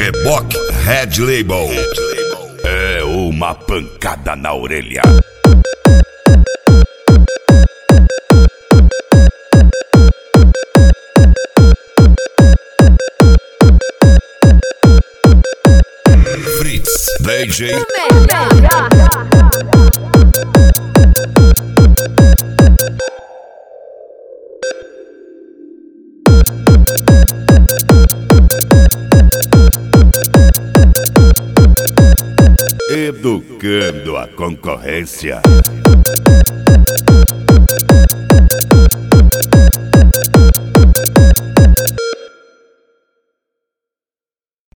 Reboque Red Label. É uma pancada na orelha. Fritz DJ. Educando a concorrência.